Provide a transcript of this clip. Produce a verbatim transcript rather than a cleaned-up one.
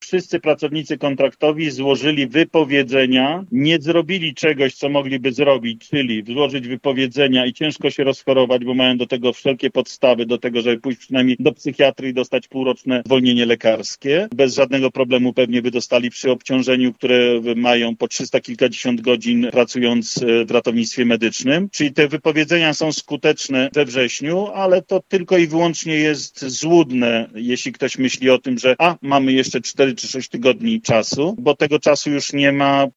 wszyscy pracownicy kontraktowi złożyli wypowiedzenia, nie zrobili czegoś, co mogliby zrobić, czyli złożyć wypowiedzenia i ciężko się rozchorować, bo mają do tego wszelkie podstawy, do tego, żeby pójść przynajmniej do psychiatry i dostać półroczne zwolnienie lekarskie. Bez żadnego problemu pewnie by dostali przy obciążeniu, które mają po trzysta kilkadziesiąt godzin pracując w ratownictwie medycznym. Czyli te wypowiedzenia są skuteczne we wrześniu, ale to tylko i wyłącznie jest złudne, jeśli ktoś myśli o tym, że a, mamy jeszcze cztery czy sześć tygodni czasu, bo tego czasu już nie ma,